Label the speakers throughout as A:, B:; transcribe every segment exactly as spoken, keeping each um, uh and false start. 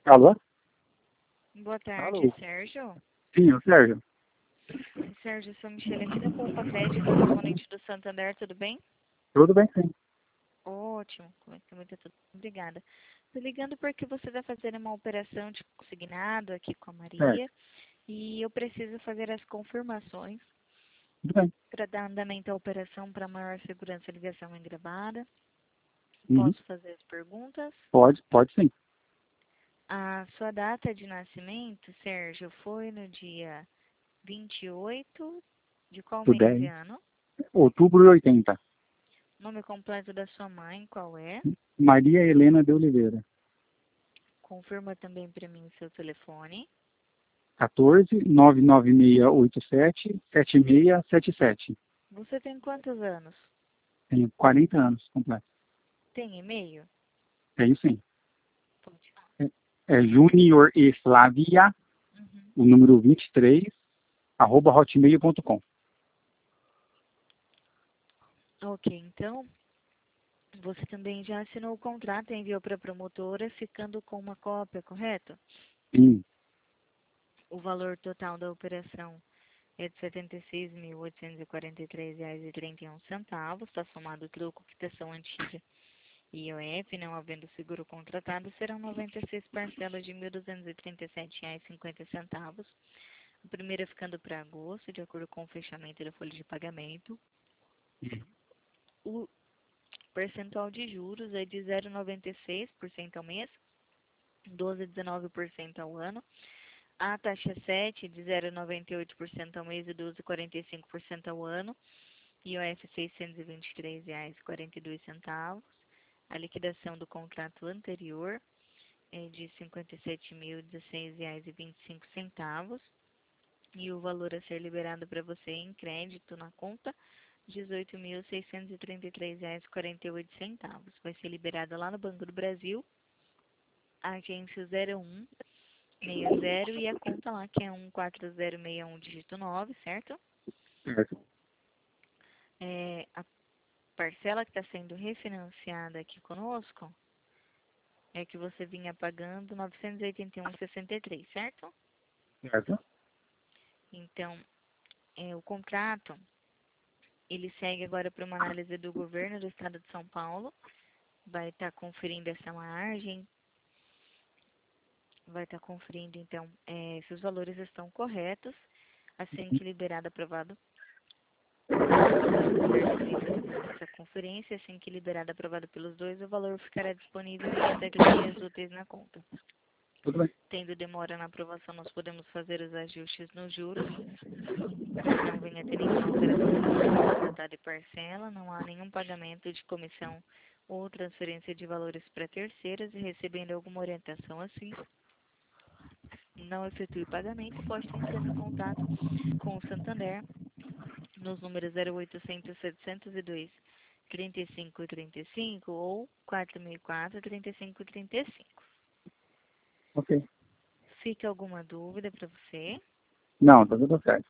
A: Alô?
B: Boa tarde,
A: Alô?
B: Sérgio.
A: Sim, o Sérgio.
B: Sérgio, sou Michele aqui da Poupa Crédito, correspondente do Santander, tudo bem?
A: Tudo bem, sim.
B: Ótimo, também tá tudo. Obrigada. Estou ligando porque você vai fazer uma operação de consignado aqui com a
A: Certo.
B: Maria e eu preciso fazer as confirmações
A: Tudo bem.
B: para dar andamento à operação para maior segurança e ligação engravada.
A: Uhum.
B: Posso fazer as perguntas?
A: Pode, pode sim.
B: A sua data de nascimento, Sérgio, foi no dia vinte e oito de qual
A: Do
B: mês e
A: dez.
B: ano?
A: Outubro de oitenta.
B: Nome completo da sua mãe, qual é?
A: Maria Helena de Oliveira.
B: Confirma também para mim o seu telefone.
A: quatorze, nove nove seis oito sete, sete seis sete sete.
B: Você tem quantos anos?
A: Tenho quarenta anos completo.
B: Tem e-mail?
A: Tenho sim.
B: Pode falar.
A: É, é Junior e Flávia,
B: Uhum.
A: o número vinte e três, arroba hotmail ponto com.
B: Ok, então você também já assinou o contrato e enviou para a promotora, ficando com uma cópia, correto?
A: Sim.
B: O valor total da operação é de setenta e seis mil oitocentos e quarenta e três reais e trinta e um centavos, está somado troco, quitação antiga e I O F, não havendo seguro contratado, serão noventa e seis parcelas de mil duzentos e trinta e sete reais e cinquenta centavos. A primeira ficando para agosto, de acordo com o fechamento da folha de pagamento. O percentual de juros é de zero vírgula noventa e seis por cento ao mês, doze vírgula dezenove por cento ao ano. A taxa sete de zero vírgula noventa e oito por cento ao mês e doze vírgula quarenta e cinco por cento ao ano. I O F seiscentos e vinte e três reais e quarenta e dois centavos. A liquidação do contrato anterior é de cinquenta e sete mil e dezesseis reais e vinte e cinco centavos. E o valor a ser liberado para você em crédito na conta, dezoito mil seiscentos e trinta e três reais e quarenta e oito centavos. Vai ser liberado lá no Banco do Brasil, agência zero um seis zero e a conta lá que é um quatro zero seis um dígito nove, certo?
A: Certo.
B: É, a parcela que está sendo refinanciada aqui conosco é que você vinha pagando novecentos e oitenta e um reais e sessenta e três centavos, certo?
A: Certo.
B: Então, é, o contrato, ele segue agora para uma análise do governo do estado de São Paulo. Vai estar conferindo essa margem, vai estar conferindo, então, é, se os valores estão corretos. Assim que liberado, aprovado, ser feita também essa conferência, assim que liberado, aprovado pelos dois, o valor ficará disponível em até dez dias úteis na conta.
A: Tudo bem.
B: Tendo demora na aprovação, nós podemos fazer os ajustes nos juros, para que não venha ter nenhuma alteração no valor contratado e parcela, não há nenhum pagamento de comissão ou transferência de valores para terceiras, e recebendo alguma orientação assim, não efetue pagamento, pode estar entrando em contato com o Santander nos números zero oitocentos, setecentos e dois, trinta e cinco trinta e cinco ou quatro mil e quatro, trinta e cinco trinta e cinco.
A: Ok.
B: Fica alguma dúvida para você?
A: Não, tá tudo certo.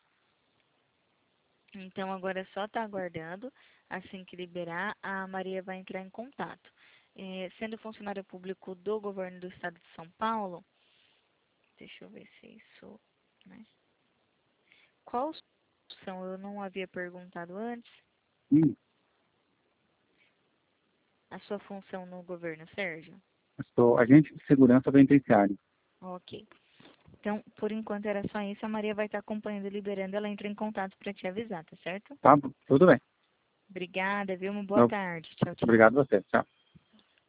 B: Então agora é só estar aguardando. Assim que liberar, a Maria vai entrar em contato. É, sendo funcionário público do governo do estado de São Paulo, deixa eu ver se isso, né? Qual função? Eu não havia perguntado antes.
A: Hum,
B: A sua função no governo, Sérgio?
A: eu sou agente de segurança penitenciário.
B: Ok. Então, por enquanto era só isso. A Maria vai estar acompanhando e liberando. Ela entra em contato para te avisar, tá certo?
A: Tá? Tudo bem.
B: Obrigada, viu? Uma boa
A: Eu-
B: tarde. Tchau, tchau.
A: Obrigado a você. Tchau.